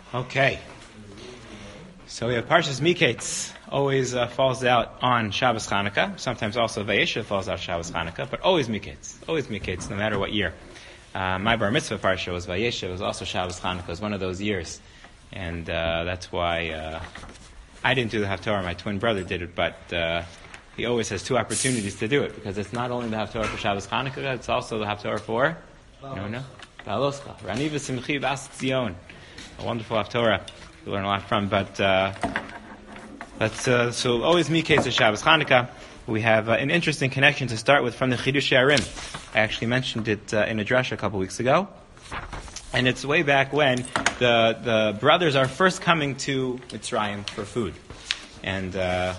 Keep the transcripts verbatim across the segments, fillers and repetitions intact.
Okay. So we have Parshas Miketz. Always uh, falls out on Shabbos Chanukah. Sometimes also Vayeshev falls out Shabbos Chanukah, but always Miketz. Always Miketz, no matter what year. Uh, my Bar Mitzvah Parsha was Vayeshev. It was also Shabbos Chanukah. It was one of those years. And uh, that's why uh, I didn't do the Haftorah. My twin brother did it, but uh, he always has two opportunities to do it, because it's not only the Haftorah for Shabbos Chanukah, it's also the Haftorah for, no, no, Baaloscha. Rani v'simchi b'as Tzion. A wonderful Haftorah you learn a lot from, but uh, that's, uh, so always Miketz of Shabbos Chanukah. We have uh, an interesting connection to start with from the Chidushei HaRim. I actually mentioned it uh, in a drush a couple weeks ago. And it's way back when the the brothers are first coming to Mitzrayim for food. And uh,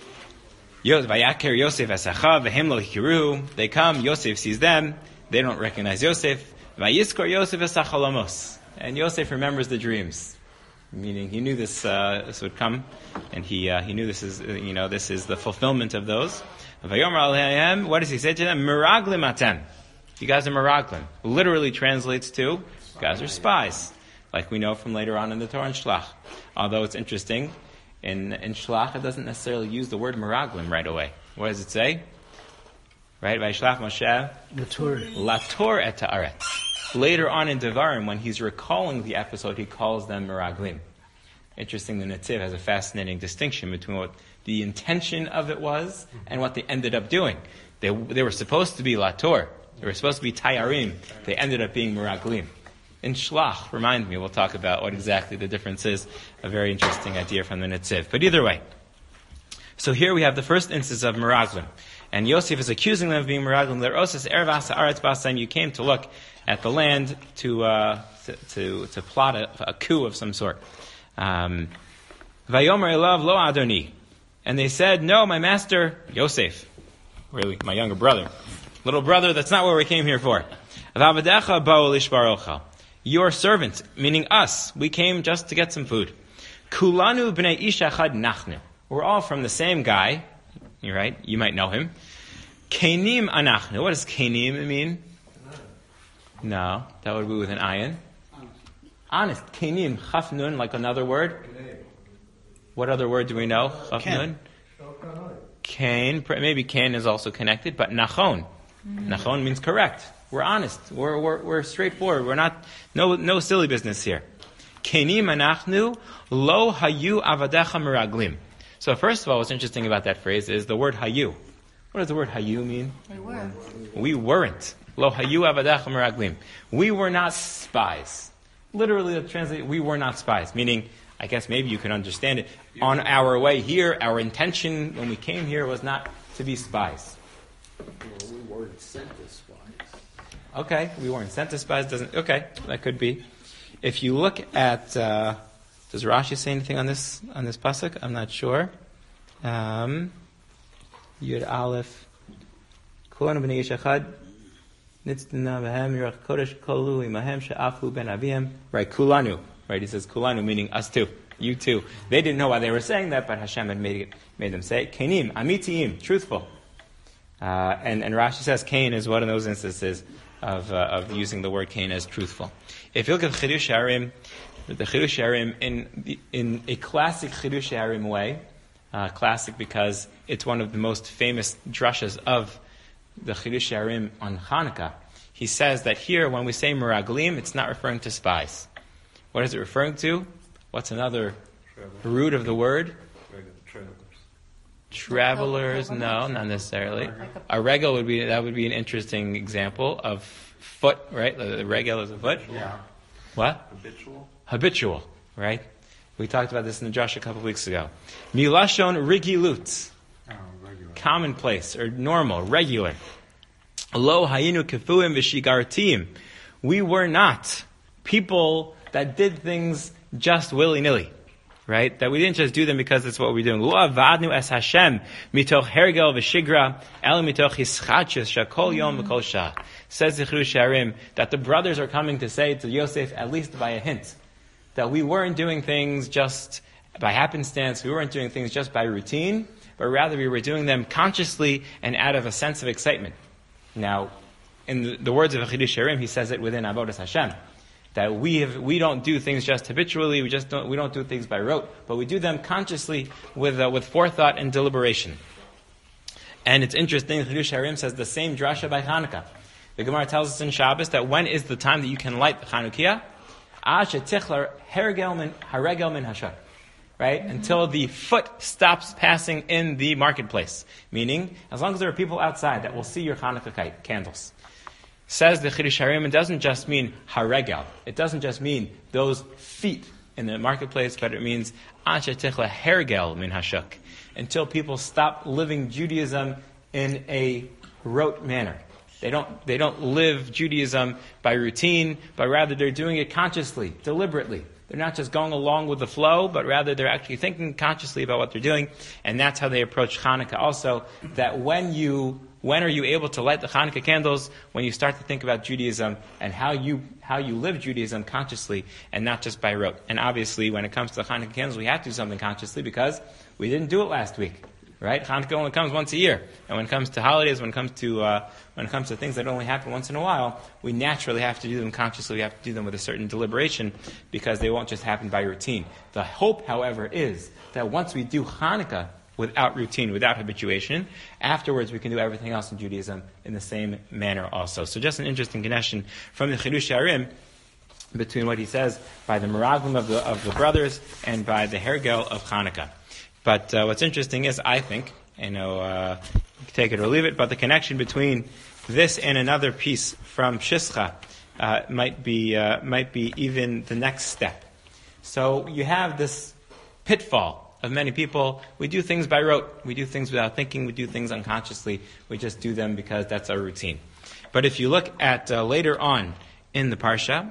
Vayaker Yosef Esachav v'hem lo hikiruhu. They come, Yosef sees them, they don't recognize Yosef. Vayiskor Yosef Esachalamos. And Yosef remembers the dreams. Meaning he knew this uh, this would come, and he uh, he knew this is uh, you know this is the fulfillment of those. Vayomer Alehem, what does he say to them? Meraglim atem. You guys are meraglim. Literally translates to, you guys are spies, like we know from later on in the Torah and Shlach. Although it's interesting, in in Shlach it doesn't necessarily use the word meraglim right away. What does it say? Right, Vayishlach Moshe Lator Lator et Haaretz. Later on in Devarim, when he's recalling the episode, he calls them meraglim. Interesting, the Netziv has a fascinating distinction between what the intention of it was and what they ended up doing. They they were supposed to be Lator. They were supposed to be Tayarim. They ended up being meraglim. In Shlach, remind me, we'll talk about what exactly the difference is. A very interesting idea from the Netziv. But either way. So here we have the first instance of meraglim. And Yosef is accusing them of being meraglim. You came to look at the land to uh, to, to to plot a, a coup of some sort. Um, Vayomer elav lo adoni, and they said, "No, my master Yosef, really my younger brother, little brother. That's not what we came here for. V'avadecha ba'u lishbarocha, your servants, meaning us, we came just to get some food. Kulanu b'nei ish echad nachnu, we're all from the same guy. You're right. You might know him. Kenim anachnu. What does kenim mean? No, that would be with an ayin. Honest. Kenim. Chaf nun, like another word. What other word do we know? Chaf nun. Kain. Maybe Kain is also connected, but nachon. Mm-hmm. Nachon means correct. We're honest. We're, we're, we're straightforward. We're not, no, no silly business here. Kenim anachnu lo hayu avadecha meraglim. So first of all, what's interesting about that phrase is the word hayu. What does the word hayu mean? We were. We weren't. Lo hayu avadecha meraglim. We were not spies. Literally, the translate, we were not spies. Meaning, I guess maybe you can understand it. On our way here, our intention when we came here was not to be spies. Well, we weren't sent as spies. Okay, we weren't sent as spies. Doesn't okay? That could be. If you look at. Uh, Does Rashi say anything on this on this pasuk? I'm not sure. Um, Yud Aleph. Kulanu b'nei ish echad nitzdana b'hem yirach kodesh kolu imahem she'afu ben avim. Right, kulanu. Right, he says kulanu, meaning us too, you too. They didn't know why they were saying that, but Hashem had made it, made them say it. Kenim, amitiim, truthful. Uh, and and Rashi says Cain is one of those instances of uh, of using the word Cain as truthful. If you look at Chidushei HaRim, the Chidushei HaRim in in a classic Chidushei HaRim way, uh, classic because it's one of the most famous drashas of the Chidushei HaRim on Hanukkah. He says that here, when we say meraglim, it's not referring to spies. What is it referring to? What's another Travelers. root of the word? Travelers. Travelers? No, not necessarily. A regel would be that would be an interesting example of foot, right? The regel is a foot. Yeah. What? Habitual. Habitual, right? We talked about this in the Josh a couple of weeks ago. Milashon rigilut. Oh, regular. Commonplace or normal, regular. Lo hayinu kefuim v'shigartim. We were not people that did things just willy-nilly, right? That we didn't just do them because it's what we're doing. Lo avadnu es Hashem mitoch hergel v'shigra el mitoch hischachus shakol yom v'kol shah. Says the Chidushei HaRim that the brothers are coming to say to Yosef, at least by a hint, that we weren't doing things just by happenstance, we weren't doing things just by routine, but rather we were doing them consciously and out of a sense of excitement. Now, in the, the words of Chidushei HaRim, he says it within Avodas Hashem, that we have, we don't do things just habitually, we just don't, we don't do things by rote, but we do them consciously with, uh, with forethought and deliberation. And it's interesting, Chidush Harim says the same drasha by Hanukkah. The Gemara tells us in Shabbos that when is the time that you can light the Chanukiah? Right? Until the foot stops passing in the marketplace. Meaning, as long as there are people outside that will see your Hanukkah candles. Says the Chidush Harim, it doesn't just mean haregel. It doesn't just mean those feet in the marketplace, but it means hergel min hashuk. Until people stop living Judaism in a rote manner. They don't, they don't live Judaism by routine, but rather they're doing it consciously, deliberately. They're not just going along with the flow, but rather they're actually thinking consciously about what they're doing. And that's how they approach Hanukkah also, that when you, when are you able to light the Hanukkah candles? When you start to think about Judaism and how you, how you live Judaism consciously and not just by rote. And obviously when it comes to the Hanukkah candles, we have to do something consciously because we didn't do it last week. Right? Hanukkah only comes once a year. And when it comes to holidays, when it comes to, uh, when it comes to things that only happen once in a while, we naturally have to do them consciously. We have to do them with a certain deliberation because they won't just happen by routine. The hope, however, is that once we do Hanukkah without routine, without habituation, afterwards we can do everything else in Judaism in the same manner also. So just an interesting connection from the Chidush Harim between what he says by the Meraglim of the, of the brothers and by the Hergel of Hanukkah. But uh, what's interesting is, I think, you know, uh, take it or leave it, but the connection between this and another piece from Shischa uh, might be uh, might be even the next step. So you have this pitfall of many people. We do things by rote. We do things without thinking. We do things unconsciously. We just do them because that's our routine. But if you look at uh, later on in the Parsha,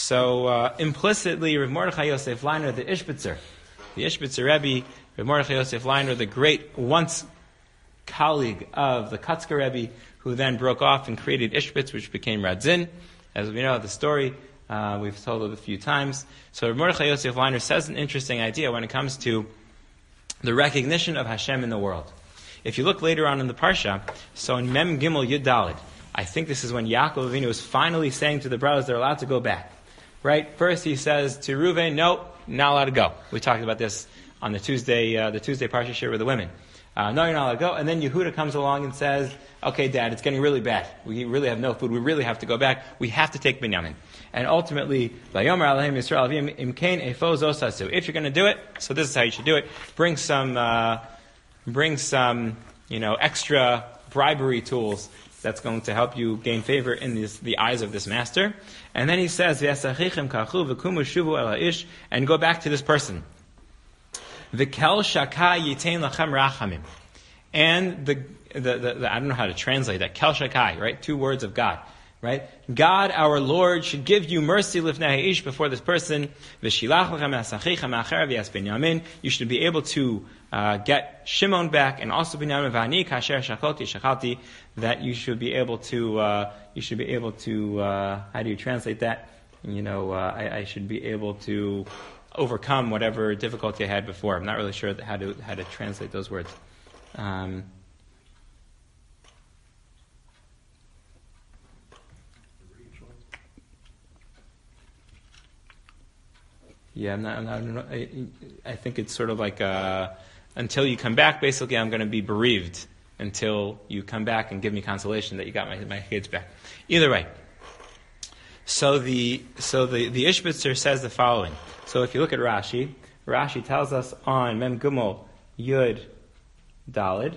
so uh, implicitly, Rav Mordechai Yosef Leiner, the Ishbitzer, the Ishbitzer Rebbe, Rav Mordechai Yosef Leiner, the great once colleague of the Kotzker Rebbe, who then broke off and created Ishbitz, which became Radzin. As we know the story, uh, we've told it a few times. So Rav Mordechai Yosef Leiner says an interesting idea when it comes to the recognition of Hashem in the world. If you look later on in the Parsha, so in Mem Gimel Yud Daled, I think this is when Yaakov Avinu is finally saying to the brothers they're allowed to go back. Right? First he says to Reuven, no, not allowed to go. We talked about this on the Tuesday, uh, the Tuesday Parsha share with the women. Uh, no, you're not allowed to go. And then Yehuda comes along and says, okay, Dad, it's getting really bad. We really have no food. We really have to go back. We have to take Binyamin. And ultimately, Vayomer Alehem Yisrael Avim Imkein Efo Zosasu. If you're going to do it, so this is how you should do it. Bring some, uh, bring some, you know, extra bribery tools that's going to help you gain favor in this, the eyes of this master. And then he says, V'yasachichem kachu v'kumu shuvu el ha'ish, and go back to this person. V'kel shakai yitain lachem rachamim. And the, the, the, the, I don't know how to translate that. Kel shakai, right? Two words of God, right? God, our Lord, should give you mercy lifnei ha'ish before this person. V'shilach lachem asachichem acher v'yas Binyamin. You should be able to uh, get Shimon back, and also Binyamin v'ani kasher shakolti shakalti. That you should be able to, uh, you should be able to, uh, how do you translate that? You know, uh, I, I should be able to overcome whatever difficulty I had before. I'm not really sure how to how to translate those words. Um, yeah, I'm not. I'm not I, I think it's sort of like uh, until you come back. Basically, I'm going to be bereaved until you come back and give me consolation that you got my my kids back. Either way. So the so the the Ishbitzer says the following. So if you look at Rashi, Rashi tells us on Mem Gimel Yud Daled,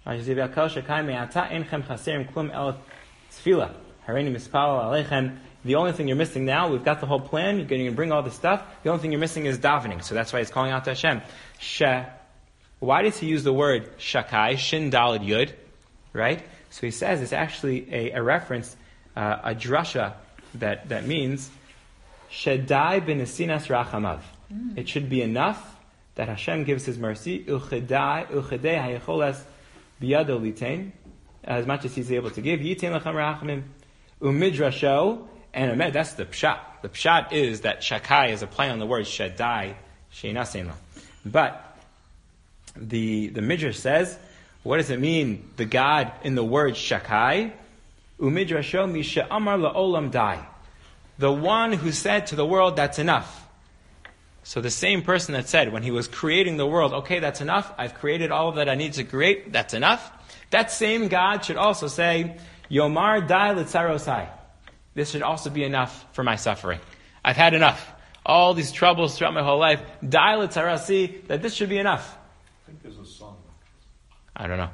the only thing you're missing now, we've got the whole plan, you're going to bring all the stuff, the only thing you're missing is davening. So that's why he's calling out to Hashem. She, why does he use the word shakai, shin daled yud, right? So he says it's actually a, a reference, uh, a drasha that, that means Shedai b'nesinas rachamav. Mm. It should be enough that Hashem gives His mercy. Uchedai, uchedei hayecholes biyado litain, as much as He's able to give. Yitain lachem rachamim. Umidrasho, and that's the pshat. The pshat is that shakai is a play on the word Shedai sheinasein la. But the the midrash says, what does it mean? The God in the word shakai. Umidrasho misha amar laolam dai. the one who said to the world, that's enough. So the same person that said when he was creating the world, okay, that's enough, I've created all that I need to create, that's enough. That same God should also say, Yomar dai litzarosai. This should also be enough for my suffering. I've had enough. All these troubles throughout my whole life, dai litzarasi, that this should be enough. I think there's a song. I don't know.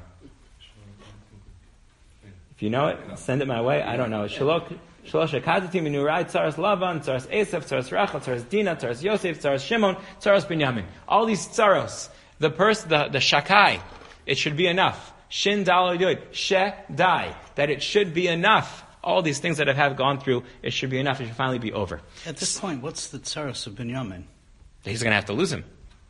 If you know it, send it my way. I don't know. Shalok. Shalosh Akadati Minurai, Tzaras Lavan, Tzaras Esav, Tzaras Rachel, Tzaras Dina, Tzaras Yosef, Tzaras Shimon, Tzaras Binyamin. All these tzaros, the person, the, the shakai, it should be enough. Shin Dal Yoid, She Dai, that it should be enough. All these things that I have gone through, it should be enough. It should finally be over. At this point, what's the tzaros of Binyamin? He's going to have to lose him.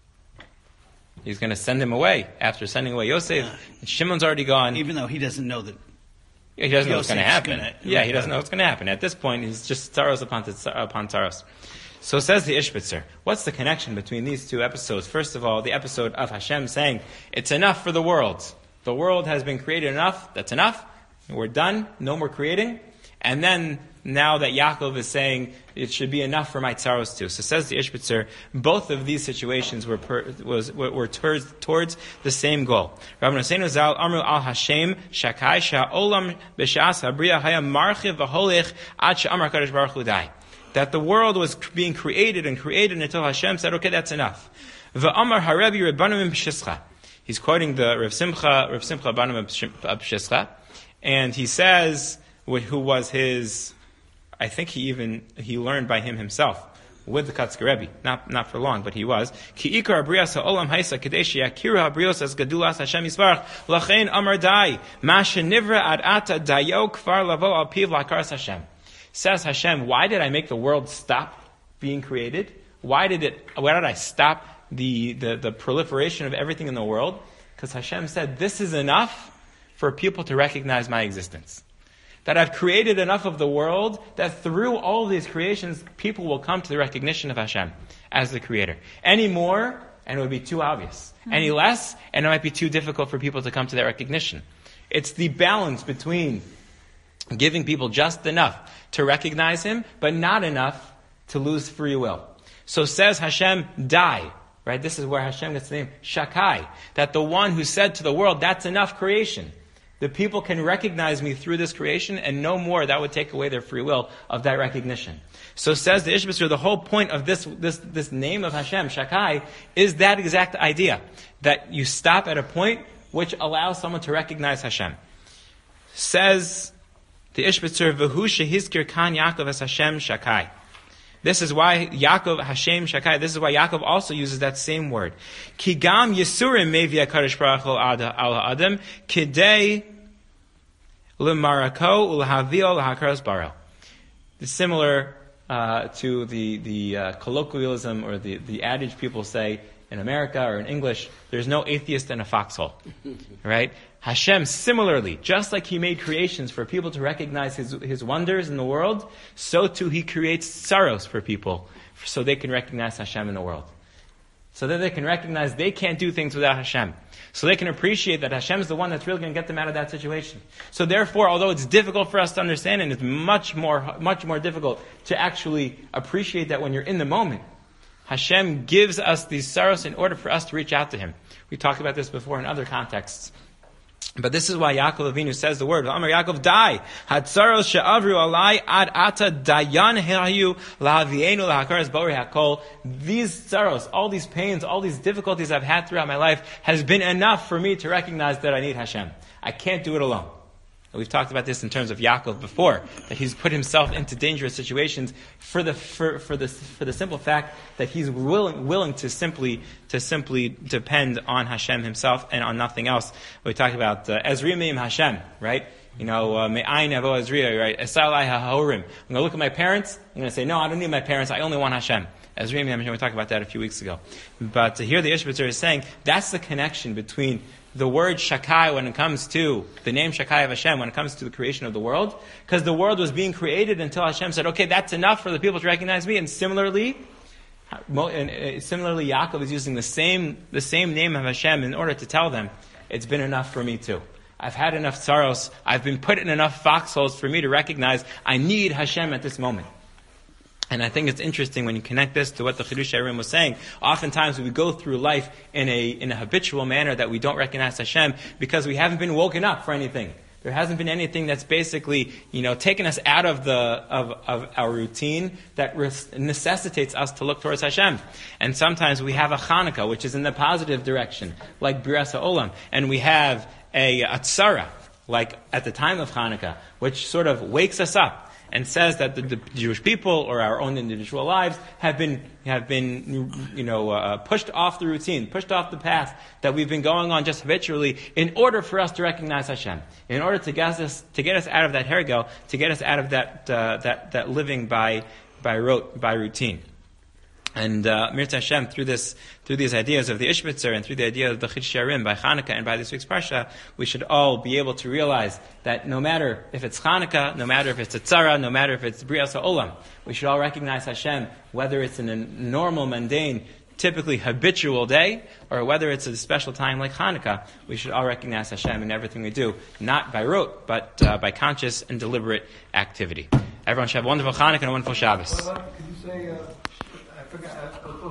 He's going to send him away after sending away Yosef. Uh, Shimon's already gone. Even though he doesn't know that. Yeah, he doesn't know what's going to happen. Gonna, yeah, he doesn't know what's going to happen. At this point, he's just tzaros upon, upon tzaros. So says the Ishbitzer, what's the connection between these two episodes? First of all, the episode of Hashem saying, it's enough for the world. The world has been created enough, that's enough. We're done, no more creating. And then, now that Yaakov is saying, it should be enough for my tzaros too. So says the Ishbitzer, both of these situations were per, was were, were towards, towards the same goal. Rabbi Nosenu Zal Amru al Hashem Shakai Sha'olam B'Shas Habriya Haya Marchiv V'Holech Ad She'amar Kadosh Baruch Hu Dai. That the world was being created and created until Hashem said, okay, that's enough. V'Amar Harebi Rebbanim B'Shischa. He's quoting the Rav Simcha, Rav Simcha Banim B'Shischa, and he says, who was his, I think he even, he learned by him himself, with the Katzker Rebbe. Not, not for long, but he was. Ki ikar habrias ha'olam haisa kadesh yakiru habrios as gadulas Hashem yisbarach lachein amar dai ma shenivra ad ata dayo kfar lavo al piv lakaras Hashem. Says Hashem, why did I make the world stop being created? Why did it, why did I stop the, the, the proliferation of everything in the world? Because Hashem said, this is enough for people to recognize my existence. That I've created enough of the world that through all of these creations, people will come to the recognition of Hashem as the creator. Any more, and it would be too obvious. Mm-hmm. Any less, and it might be too difficult for people to come to that recognition. It's the balance between giving people just enough to recognize Him, but not enough to lose free will. So says Hashem, die. Right? This is where Hashem gets the name Shakai. That the one who said to the world, that's enough creation. The people can recognize me through this creation, and no more. That would take away their free will of that recognition. So says the Ishbitzer, the whole point of this, this, this name of Hashem, Shakai, is that exact idea. That you stop at a point which allows someone to recognize Hashem. Says the Ishbitzer, V'hu shehizkir kan Yaakov as Hashem Shakai. This is why Yaakov, Hashem Shakai, this is why Yaakov also uses that same word. Ki gam Yisurim mevi HaKadosh Baruch Hu al ha'adam, kidei l'marako u'l'havio l'hakaras baro. It's similar uh, to the, the uh, colloquialism or the, the adage people say in America or in English, there's no atheist in a foxhole. Right? Hashem, similarly, just like He made creations for people to recognize His, His wonders in the world, so too He creates tzaros for people, so they can recognize Hashem in the world. So that they can recognize they can't do things without Hashem. So they can appreciate that Hashem is the one that's really going to get them out of that situation. So therefore, although it's difficult for us to understand, and it's much more, much more difficult to actually appreciate that when you're in the moment, Hashem gives us these tzaros in order for us to reach out to Him. We talked about this before in other contexts. But this is why Yaakov Avinu says the word, Amar Yaakov dai, Hatzaros she'avru alai ad ata dayan hayu lahavienu lahakaras bori hakol. These tzaros, all these pains, all these difficulties I've had throughout my life has been enough for me to recognize that I need Hashem. I can't do it alone. And we've talked about this in terms of Yaakov before, that he's put himself into dangerous situations for the for, for the for the simple fact that he's willing willing to simply to simply depend on Hashem Himself and on nothing else. We talked about uh, Ezri Meim Hashem, right? You know, Me'ayin Avo Ezri, right? Esalai HaHorim. I'm going to look at my parents. I'm going to say, no, I don't need my parents. I only want Hashem. Ezri Meim Hashem. We talked about that a few weeks ago. But uh, here the Ishbitzer is saying that's the connection between the word Shakai when it comes to, the name Shakai of Hashem when it comes to the creation of the world, because the world was being created until Hashem said, okay, that's enough for the people to recognize me, and similarly, and similarly Yaakov is using the same, the same name of Hashem in order to tell them, it's been enough for me too. I've had enough tzaros, I've been put in enough foxholes for me to recognize I need Hashem at this moment. And I think it's interesting when you connect this to what the Chidush Arim was saying. Oftentimes we go through life in a in a habitual manner that we don't recognize Hashem because we haven't been woken up for anything. There hasn't been anything that's basically, you know, taken us out of the of, of our routine that res- necessitates us to look towards Hashem. And sometimes we have a Chanukah, which is in the positive direction, like Biras HaOlam, and we have a Atzara, like at the time of Chanukah, which sort of wakes us up and says that the, the Jewish people or our own individual lives have been have been you know uh, pushed off the routine, pushed off the path that we've been going on just habitually, in order for us to recognize Hashem, in order to get us to get us out of that hergel, to get us out of that uh, that that living by by rote by routine. And uh, Mirza Hashem, through this, through these ideas of the Ishbitzer and through the idea of the Chidush Arim by Chanukah and by this week's Parsha, we should all be able to realize that no matter if it's Chanukah, no matter if it's a Tzara, no matter if it's Brias HaOlam, we should all recognize Hashem, whether it's in a normal, mundane, typically habitual day, or whether it's a special time like Chanukah. We should all recognize Hashem in everything we do, not by rote, but uh, by conscious and deliberate activity. Everyone should have a wonderful Chanukah and a wonderful Shabbos. Could you say, uh, I forgot, uh,